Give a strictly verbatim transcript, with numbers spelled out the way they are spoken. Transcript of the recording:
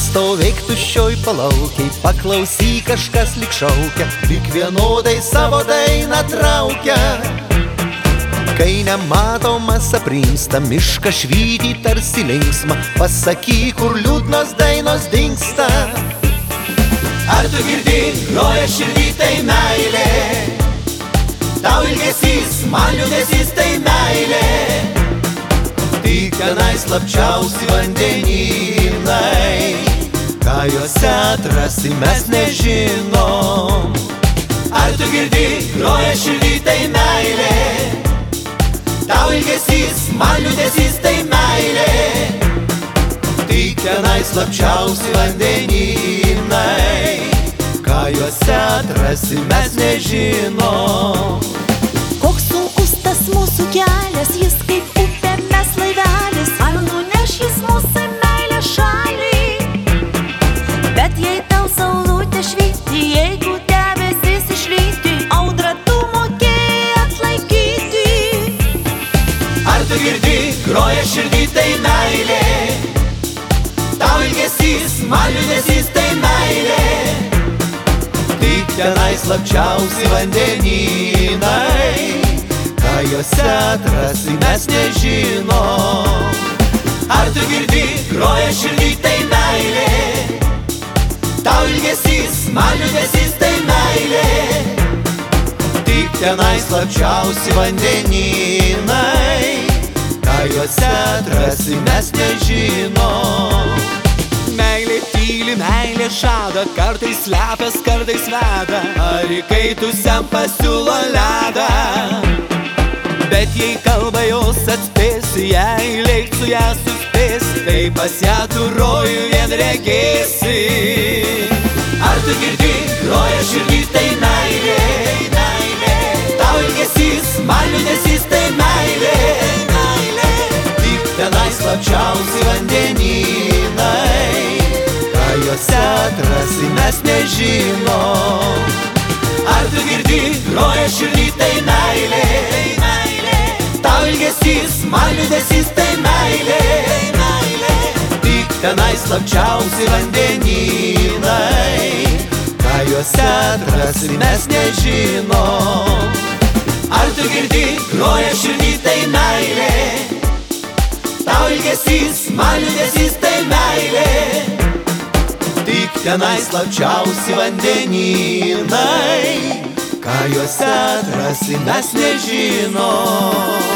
Nestovėk tuščioj palaukiai, paklausyk, kažkas lyg šaukia, lyg vienodai savo dainą traukia. Kai nematomas aprimsta, mišką švyti tarsi linksma, pasakyk, kur liūdnos dainos dingsta. Ar tu girdi, groja širdį tai meilė, tau ilgesys, man liūdesys tai meilė. Tik tenai slapčiausi vandenynai, ką juose atrasi mes nežinom. Ar tu girdi, groja širdį tai meilė, tau ilgesys, man liūdesys tai meilė. Tik tenai slapčiausi vandenynai, ką juose atrasi mes nežinom. Koks sunkus tas mūsų kelias, jis kaip upė, mes laivelis. Ar nuneš jis mūsų meilę šalį? Bet jei tau saulutė švyti, jeigu debesis išlyti, audrą tu mokėjai atlaikyti. Ar tu girdi, groja širdį tai meilė, tau ilgesys, man liūdesys tai meilė. Tik tenai slapčiausi vandenynai, ką juose atrasi mes nežinom. Ar tu girdi, groja širdį tai meilė, tau ilgesys, man liūdesys tai meilė. Tik tenai slapčiausi vandenynai, ką juose atrasi mes nežinom. Meilė tyli, meilė žada, kartais slepias, kartais veda, ar įkaitusiam pasiūlo ledą. Bet jei kalba jos atspėsi, jei leik su ją suspėsi, tai pas ją tu rojų vien regėsi. Ar tu girdi, groja širdį tai meilė, tau ilgesys, man liūdesys tai meilė. Tik tenai slapčiausi vandenynai, ką juose atrasi mes nežinom. Ar tu girdi, groja širdį tai meilė, tau ilgesys, man liūdesys tai meilė. Tik tenai slapčiausi vandenynai, ką juose atrasi mes nežinom. Ar tu girdi, groja širdį tai meilė, tau ilgesys, man liūdesys tai meilė. Tik tenai slapčiausi vandenynai, ką juose atrasi mes nežinom.